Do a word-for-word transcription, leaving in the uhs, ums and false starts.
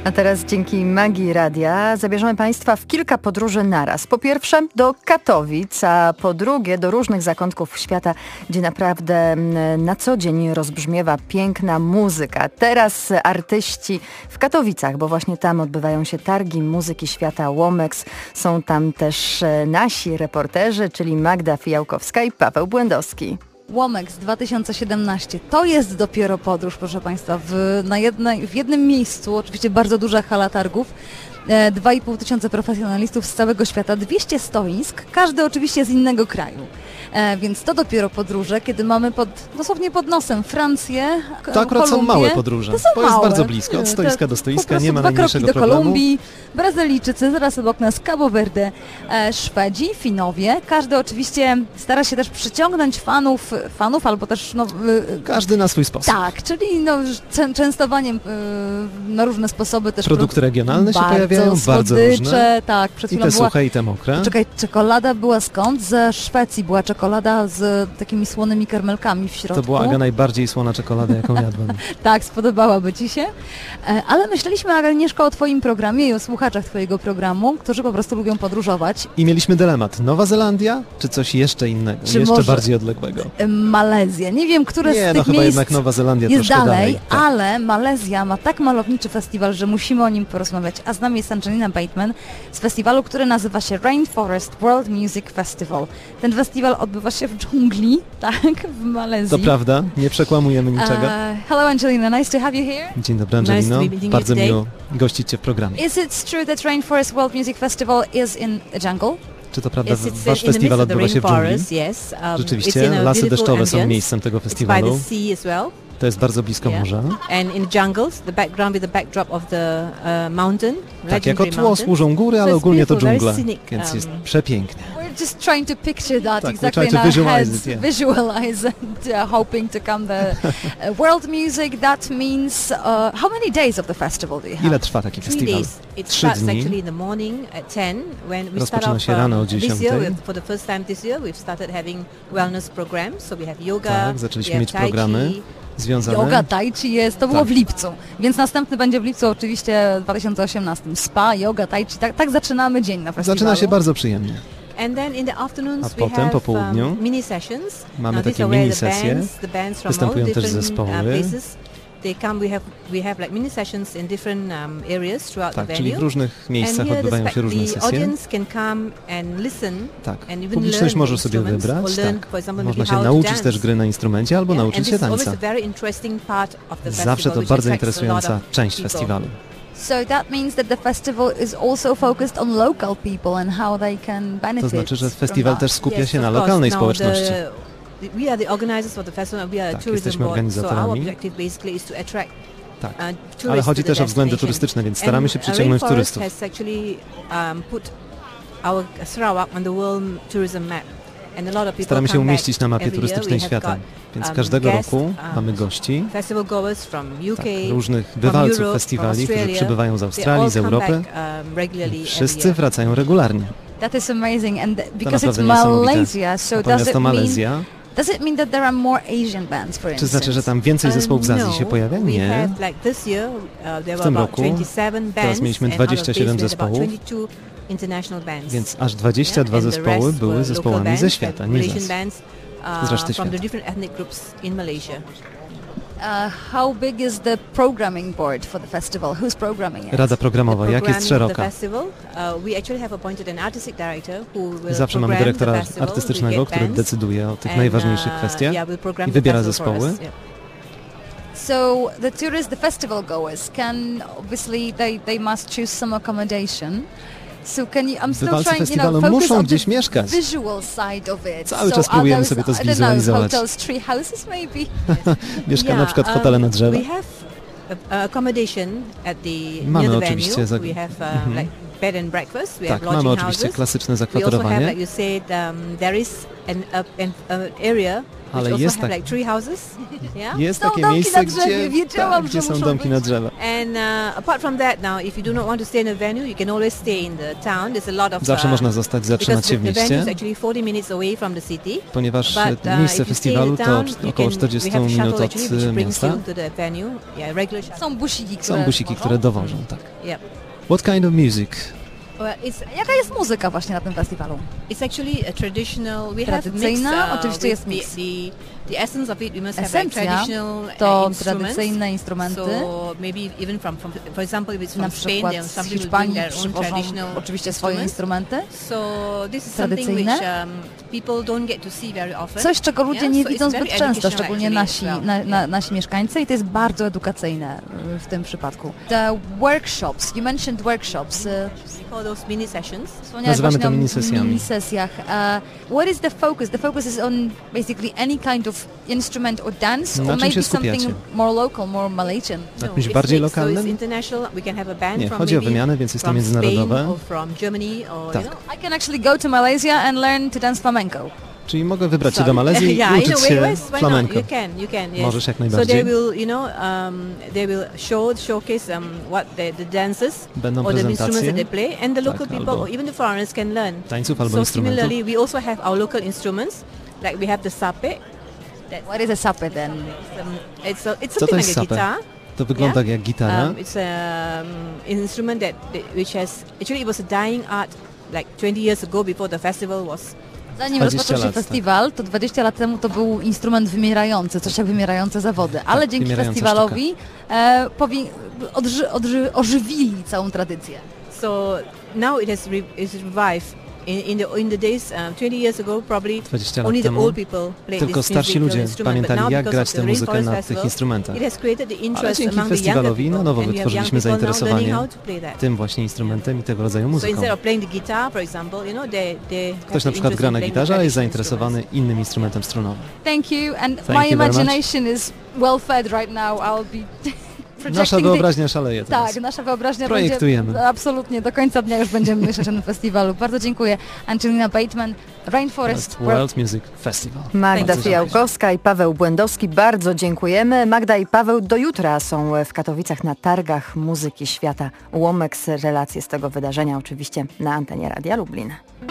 A teraz dzięki magii radia zabierzemy Państwa w kilka podróży naraz. Po pierwsze do Katowic, a po drugie do różnych zakątków świata, gdzie naprawdę na co dzień rozbrzmiewa piękna muzyka. Teraz artyści w Katowicach, bo właśnie tam odbywają się targi muzyki świata Womex. Są tam też nasi reporterzy, czyli Magda Fijałkowska i Paweł Błędowski. Womex dwa tysiące siedemnaście. To jest dopiero podróż, proszę Państwa, w, na jednej, w jednym miejscu, oczywiście bardzo duża hala targów, e, dwa i pół tysiąca profesjonalistów z całego świata, dwieście stoisk, każdy oczywiście z innego kraju. E, więc to dopiero podróże, kiedy mamy pod, dosłownie pod nosem Francję, To akurat Kolumbię. są małe podróże, To są bo jest małe. bardzo blisko, od stoiska do stoiska, nie ma dwa najmniejszego kroki do problemu. Kolumbii, Brazylijczycy, zaraz obok nas Cabo Verde, e, Szwedzi, Finowie. Każdy oczywiście stara się też przyciągnąć fanów, fanów albo też... No, y, Każdy na swój sposób. tak, czyli no, czę- częstowaniem y, na różne sposoby też... Produkty regionalne się bardzo pojawiają, bardzo słodycze, różne. tak, przed I chwilą te była... suche, i te mokre. Czekaj, czekolada była skąd? Ze Szwecji była czekolada z takimi słonymi karmelkami w środku. To była, Aga, najbardziej słona czekolada, jaką jadłem. Tak, spodobałaby Ci się. E, Ale myśleliśmy, Agnieszko, o Twoim programie i o słuchaczach Twojego programu, którzy po prostu lubią podróżować. I mieliśmy dylemat, Nowa Zelandia, czy coś jeszcze innego, Czy jeszcze może- bardziej odległego? E, Malezja. Nie wiem, które z Nie, tych no chyba miejsc jednak Nowa Zelandia jest troszkę dalej, dalej. Tak. ale Malezja ma tak malowniczy festiwal, że musimy o nim porozmawiać. A z nami jest Angelina Bateman z festiwalu, który nazywa się Rainforest World Music Festival. Ten festiwal odbywa się w dżungli, tak, w Malezji. To prawda, nie przekłamujemy niczego. Uh, hello Angelina, nice to have you here. Dzień dobry, Angelino. Nice to be meeting you Bardzo today. miło gościć Cię w programie. Is it true that Rainforest World Music Festival is in a jungle? Czy to prawda, Yes, że it's Wasz in the midst festiwal of the odbywa się w dżungli? rainforest, yes. Um, it's Rzeczywiście, in a lasy beautiful deszczowe są ambience. miejscem tego It's by festiwalu. the sea as well. To jest bardzo blisko Yeah. morza. And in jungles, the background with the backdrop of the uh, mountain. Tak, jako legendary tło mountain. służą góry, So ale it's ogólnie to beautiful, very dżungla, scenic, więc um, jest przepięknie. We're just trying to picture that Tak, we're exactly trying in to our visualize heads, it, yeah. visualize and uh, hoping to come the uh, world music. That means uh, how many days of the festival do you have? Ile trwa taki Three festiwal? days. It Trzy starts dni. actually in the morning at ten when we start Rozpoczyna off się rano o um, this year. dziesiątej. with- For the first time this year, we've started having wellness programs. So we have yoga, Tak, we zaczęliśmy have mieć tai programy chi, związane. Yoga, tai chi jest, to było Tak. w lipcu, więc następny będzie w lipcu oczywiście dwa tysiące osiemnastym. Spa, yoga, tai chi, tak, tak zaczynamy dzień na festiwalu. Zaczyna się bardzo przyjemnie. And then in the afternoons A we potem, have po południu, um, mini sessions. mamy Now these takie are where mini the sesje. bands, the bands from all Występują też different zespoły. uh, places. They come. We have we have like mini sessions in different um, areas throughout Tak, the czyli venue. w różnych miejscach and here the, odbywają spec- się różne the sesje. audience can come and listen. Tak, and even publiczność learn może the sobie instruments wybrać, or learn, tak. for example, Można maybe się how to nauczyć dance. też gry na instrumencie albo Yeah, nauczyć and się this is always tańca. a very interesting part of the Zawsze festival, to which bardzo attracts a lot interesująca of część people. festiwalu. So that means that the festival is also focused on local people and how they can benefit. To znaczy, że from festiwal that. też skupia Yes, się of na course. lokalnej Now społeczności. the- We are the organizers for the festival. We are Tak, a tourism jesteśmy board. So our organizatorami. objective basically is to attract Tak. uh, Ale tourists chodzi to the też o względy destination. turystyczne, więc staramy się And, uh, przyciągnąć Rainforest turystów. has actually um, put our Sarawak on the world tourism map. And a lot of people Staramy się come back umieścić na mapie every year. turystycznej We have świata, got, więc um, każdego guests, roku um, mamy gości, festival goers from U K, tak, różnych from bywalców Europe, festiwali, from którzy Australia. przybywają z They Australii, all z come Europy. back, um, regularly every Wszyscy year. wracają regularnie. That is amazing, and th- because it's naprawdę niesamowite. Malaysia, so does Natomiast it to mean Malezja. does it mean that there are more Asian bands, for Czy instance? znaczy, że tam więcej zespołów z Uh, Azji się no, pojawia? we Nie. have, like this year, uh, there were W tym about roku twenty-seven bands, teraz mieliśmy and out of dwadzieścia siedem these we had about zespołów. twenty-two international bands. Więc aż dwadzieścia dwa Yeah, and the zespoły rest były were zespołami local ze bands, świata, like nie z Malaysian Azji. bands, uh, z reszty from the świata. different ethnic groups in Malaysia. Uh, how big is the programming board for the festival? Who's programming it? Rada programowa, The jak jest programming of the szeroka? festival, uh, we actually have appointed an artistic director who will Zawsze mamy program dyrektora the festival, artystycznego, we get który bands, decyduje o tych and, najważniejszych uh, kwestiach yeah, we'll program i the wybiera festival for zespoły. us, yeah. So the tourists, the festival goers can obviously they, they must choose some accommodation. So can you, I'm still Bywalcy trying, you know, festiwalu focus muszą on gdzieś the mieszkać. visual side of it. Cały so czas are próbujemy those, sobie to I don't know, zwizualizować. hotels, tree houses maybe? Mieszka Yeah, na przykład um, hotele na drzewach. We have uh, accommodation at the Mamy near the oczywiście venue. za- We have uh, Mhm. like bed and breakfast. We Tak, have mamy lodging oczywiście houses. klasyczne We also have, zakwaterowanie. like you said, um, there is an, uh, an uh, area Ale also jest have tak- like tree houses. Yeah. Jest Są takie domki miejsce, na drzewie, gdzie, wiedziałam, tak, że gdzie są muszą domki być. na drzewa. And uh, apart from that, now if you do not want to stay in a venue, you can always stay in the town. There's a lot of Zawsze uh, można zostać, because zatrzymać się the, w the venue is mieście, actually forty minutes away from the city. ponieważ But, e, uh, miejsce if you stay in festiwalu the to town, you około can- czterdzieści we have a minut shuttle od actually which e, brings miasta. you to the venue. Yeah, regular shuttle. Są busiki, które Są busiki, które dowożą, tak. Yeah. What kind of music? Well, it's Jaka jest muzyka właśnie na tym festiwalu? it's actually a traditional. We have Tradycyjna? mixed, uh, Oczywiście with jest the, mix. the the essence of it. We must have like Esencja traditional uh, to instruments. tradycyjne instrumenty. So maybe even from, from for example, if it's Na from Spain, przykład then some z people bring Hiszpanii their own przywożą traditional oczywiście swoje instruments. instrumenty. So this is something which Tradycyjne. um, people don't get to see very often. Coś, czego ludzie Yeah, nie so widzą it's zbyt very często, educational szczególnie actually nasi, as well. na, na, Yeah. nasi mieszkańcy i to jest bardzo edukacyjne y, w tym przypadku. The workshops, you mentioned workshops. y, We call those mini sessions. Wspomniałeś Nazywamy właśnie to o minisesjami. minisesjach. Uh, what is the focus? The focus is on basically any kind of instrument or dance, Na or czym maybe się something skupiacie? more local, more Malaysian. Na No, czymś it's bardziej mixed, so lokalnym? it's international. We can have a band Nie, from chodzi o maybe wymianę, więc jest to from Spain międzynarodowe. or from Germany or Tak. you know. I can actually go to Malaysia and learn to dance flamenco. Czyli mogę wybrać się Sorry. do Malezji yeah, i in a uczyć way, się yes, why not? flamenco. You can, you can, yes. Możesz jak So najbardziej. they will, you know, um, they will show, showcase um, what the, the dances Będą or the instruments that prezentacje they play, and the local Tak, people albo or even the foreigners can learn. tańców albo So instrumentów. similarly, we also have our local instruments, like we have the sape. That's, What is a sape then? um, it's a, it's Co to something jest like a sape? guitar. To wygląda Yeah. jak gitara. Um, it's a, um, an instrument that which has actually it was a dying art like twenty years ago before the festival was. Zanim dwadzieścia rozpoczął się lat, tak. festiwal, to dwadzieścia lat temu to był instrument wymierający, coś jak wymierające zawody, ale dzięki wymierająca festiwalowi e, powi- odży- odży- ożywili całą tradycję. So now it has re- it's revived. In, in the in the days um, twenty years ago, probably dwadzieścia lat only the temu old people played tylko this starsi musical ludzie instrument, but pamiętali, now jak because grać of tę the muzykę Rainforest na tych Festival, instrumentach. it has created the Ale interest dzięki among the younger festiwalowi people, na nowo and we have young wytworzyliśmy people now learning zainteresowanie how to play that. tym właśnie instrumentem i tego rodzaju So muzyką. instead of playing the guitar, for example, you know, they they have Ktoś the na przykład interest gra in na playing the gitarze, a jest traditional zainteresowany instruments. innym instrumentem stronowym. Thank you, and Thank my you very much. imagination is well fed right now. I'll be Nasza projecting the- wyobraźnia szaleje teraz. Tak, nasza wyobraźnia Projektujemy. będzie absolutnie do końca dnia już będziemy myśleć o tym festiwalu. Bardzo dziękuję. Angelina Bateman, Rainforest World, World Music Festival. Magda Thank you. Fijałkowska i Paweł Błędowski, bardzo dziękujemy. Magda i Paweł do jutra są w Katowicach na targach muzyki świata. Łomek, relacje z tego wydarzenia oczywiście na antenie Radia Lublin.